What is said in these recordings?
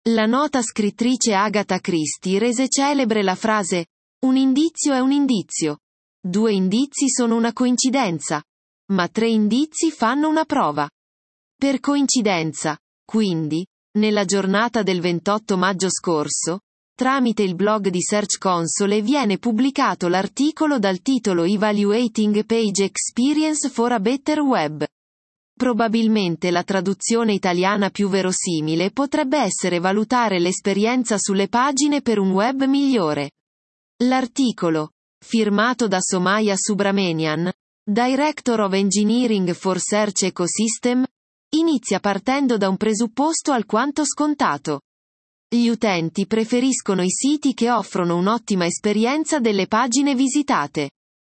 La nota scrittrice Agatha Christie rese celebre la frase: "Un indizio è un indizio. 2 indizi sono una coincidenza. Ma 3 indizi fanno una prova." Per coincidenza, quindi, nella giornata del 28 maggio scorso, tramite il blog di Search Console viene pubblicato l'articolo dal titolo Evaluating Page Experience for a Better Web. Probabilmente la traduzione italiana più verosimile potrebbe essere valutare l'esperienza sulle pagine per un web migliore. L'articolo, firmato da Somaya Subramanian, Director of Engineering for Search Ecosystem, inizia partendo da un presupposto alquanto scontato. Gli utenti preferiscono i siti che offrono un'ottima esperienza delle pagine visitate.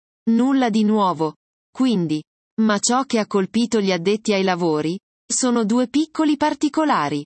Nulla di nuovo, quindi. Ma ciò che ha colpito gli addetti ai lavori sono 2 piccoli particolari.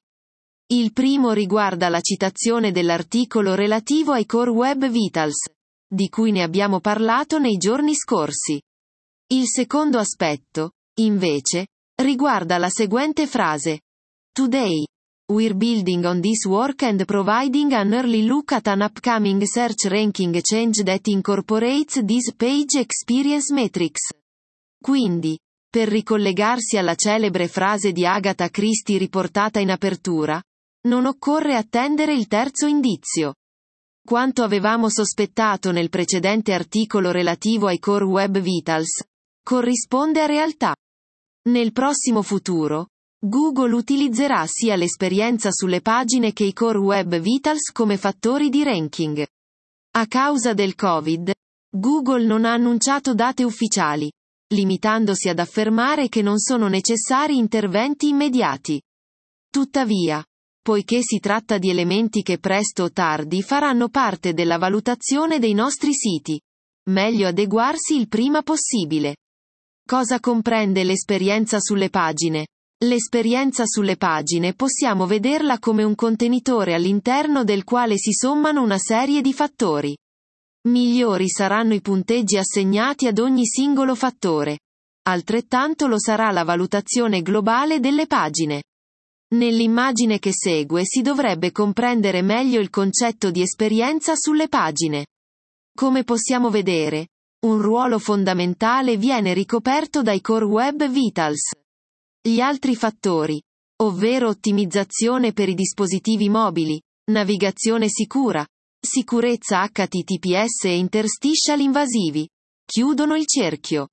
Il primo riguarda la citazione dell'articolo relativo ai Core Web Vitals, di cui ne abbiamo parlato nei giorni scorsi. Il secondo aspetto, invece, riguarda la seguente frase: "Today, we're building on this work and providing an early look at an upcoming search ranking change that incorporates these page experience metrics." Quindi, per ricollegarsi alla celebre frase di Agatha Christie riportata in apertura, non occorre attendere il terzo indizio. Quanto avevamo sospettato nel precedente articolo relativo ai Core Web Vitals corrisponde a realtà. Nel prossimo futuro, Google utilizzerà sia l'esperienza sulle pagine che i Core Web Vitals come fattori di ranking. A causa del Covid, Google non ha annunciato date ufficiali, limitandosi ad affermare che non sono necessari interventi immediati. Tuttavia, poiché si tratta di elementi che presto o tardi faranno parte della valutazione dei nostri siti, meglio adeguarsi il prima possibile. Cosa comprende l'esperienza sulle pagine? L'esperienza sulle pagine possiamo vederla come un contenitore all'interno del quale si sommano una serie di fattori. Migliori saranno i punteggi assegnati ad ogni singolo fattore. Altrettanto lo sarà la valutazione globale delle pagine. Nell'immagine che segue si dovrebbe comprendere meglio il concetto di esperienza sulle pagine. Come possiamo vedere, un ruolo fondamentale viene ricoperto dai Core Web Vitals. Gli altri fattori, ovvero ottimizzazione per i dispositivi mobili, navigazione sicura, sicurezza HTTPS e interstitial invasivi, chiudono il cerchio.